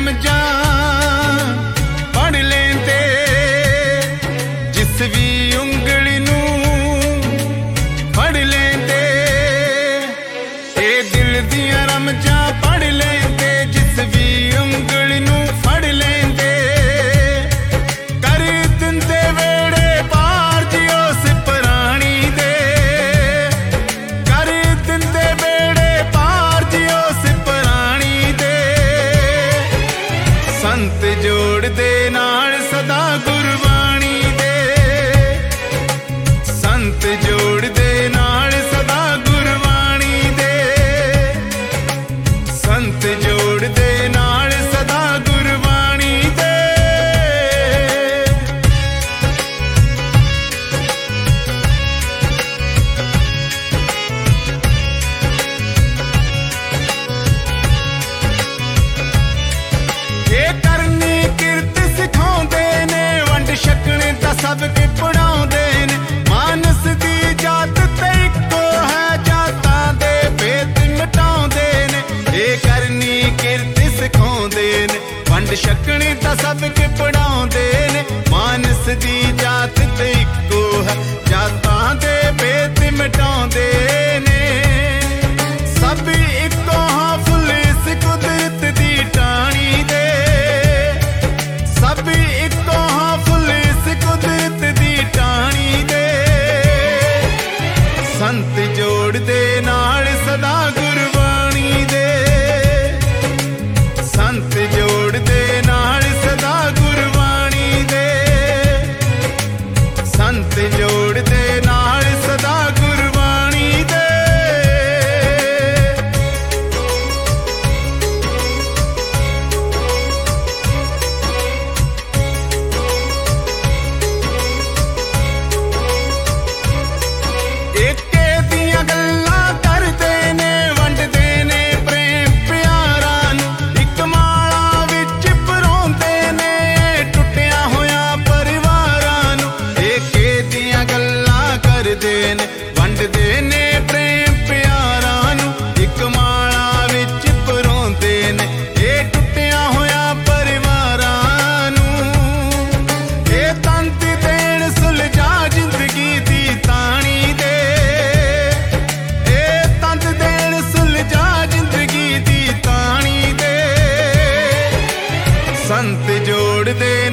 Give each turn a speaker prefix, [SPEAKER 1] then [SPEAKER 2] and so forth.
[SPEAKER 1] ਰਮਜਾਂ ਪੜ ਲੈਂਦੇ ਜਿਸ ਵੀ ਉਂਗਲੀ ਨੂੰ ਫੜ ਲੈਂਦੇ ਇਹ ਦਿਲ ਦੀਆਂ ਰਮਜਾਂ ਪੜ ਲੈਂਦੇ ਜਿਸ ਵੀ ਉਂਗਲੀ ਨੂੰ ਫੜ ਲੈਂਦੇ ਕਰ ਦਿੰਦੇ ਵੇੜੇ ਪਾਰ ਜੀ ਉਸ ਪ੍ਰਾਣੀ ਦੇ ਕਰ ਦਿੰਦੇ ਵੇੜੇ ਪਾਰ ਜੀ ਉਸ ਪ੍ਰਾਣੀ ਦੇ ਸੰਤ ਜੋੜਦੇ ਨਾਲ ਸਦਾ ਗੁਰਬਾਣੀ ਦੇ ਸੰਤ ਜੋੜਦੇ ਨਾਲ ਸਦਾ ਗੁਰਬਾਣੀ ਦੇ ਸੰਤ ਜੋੜਦੇ ਨਾਲ ਸਦਾ ਗੁਰਬਾਣੀ ਦੇ ਇਹ ਕਰਨੀ ਕਿਰਤ ਸਿਖਾਉਂਦੇ ਨੇ ਵੰਡ ਛਕਣੇ ਦਾ ਸਭ ਕੇ ਪੜਾਉਂਦੇ ਨੇ ਮਾਨਸ ਦੀ ਜਾਤ ਤੇ ਇੱਕੋ ਹੈ ਜਾਤਾਂ ਦੇ ਭੇਦ ਮਿਟਾਉਂਦੇ ਨੇ ਇਹ ਕਰਨੀ ਕਿਰਤ ਸਿਖਾਉਂਦੇ ਨੇ ਵੰਡ ਛਕਣੇ ਦਾ ਸਭ ਕੇ ਪੜਾਉਂਦੇ ਨੇ ਮਾਨਸ ਦੀ ਜਾਤ ਤੇ ਇੱਕੋ ਹੈ ਜਾਤਾਂ ਦੇ ਭੇਦ ਮਿਟਾਉਂਦੇ ਨੇ ਸਭ ਇੱਕੋ ਹਾਂ ਫੁੱਲ ਇਸ ਕੁਦਰਤ ਦੀ ਟਾਹਣੀ ਦੇ ਸਭ ਇੱਕੋ ਹਾਂ ਫੁੱਲ ਇਸ ਕੁਦਰਤ ਦੀ ਟਾਹਣੀ ਦੇ ਸੰਤ ਜੋੜਦੇ ਨਾਲ ਸਦਾ ਗੁਰਬਾਣੀ ਦੇ ਸੰਤ ਜੋੜਦੇ ਨਾਲ ਸਦਾ ਗੁਰਬਾਣੀ ਦੇ ਸੰਤ ਜੋੜਦੇ ਨਾਲ ਸਦਾ ਗੁਰਬਾਣੀ ਦੇ ਏਕੇ ਦੀਆਂ ਗੱਲਾਂ ਕਰਦੇ ਨੇ ਵੰਡਦੇ ਨੇ ਪ੍ਰੇਮ ਪਿਆਰਾਂ ਨੂੰ ਇੱਕ ਮਾਲਾ ਵਿੱਚ ਪਰੋਂਦੇ ਨੇ ਟੁੱਟਿਆ ਹੋਇਆ ਪਰਿਵਾਰਾਂ ਨੂੰ ਏਕੇ ਦੀਆਂ ਗੱਲਾਂ ਕਰਦੇ ਨੇ ਵੰਡਦੇ ਨੇ ਪ੍ਰੇਮ ਪਿਆਰਾਂ ਨੂੰ ਇੱਕ ਮਾਲਾ ਵਿੱਚ ਪਰੋਂਦੇ ਨੇ ਇਹ ਟੁੱਟਿਆ ਹੋਇਆ ਪਰਿਵਾਰਾਂ ਨੂੰ ਇਹ ਤੰਤ ਦੇਣ ਸੁਲਝਾ ਜ਼ਿੰਦਗੀ ਦੀ ਤਾਣੀ ਦੇ ਇਹ ਤੰਤ ਦੇਣ ਸੁਲਝਾ ਜ਼ਿੰਦਗੀ ਦੀ ਤਾਣੀ ਦੇ ਸੰਤ ਜੋੜਦੇ